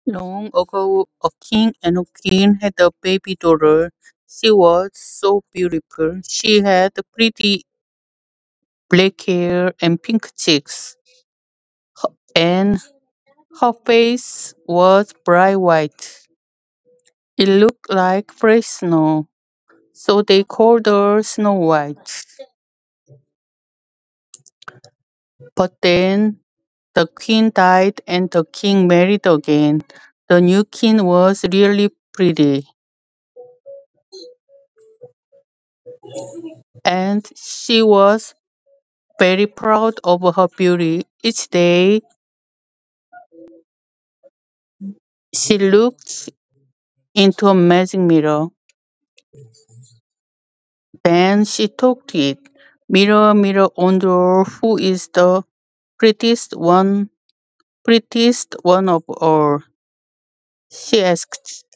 Long ago, a king and a queen had a baby daughter. She was so beautiful. She had pretty black hair and pink cheeks, and her face was bright white. It looked like fresh snow, so they called her Snow White. But then the queen died and the king married again. The new king was really pretty, and she was very proud of her beauty. Each day she looked into a magic mirror. Then she talked to it. Mirror, mirror on the wall, who is the prettiest one of all? She asked.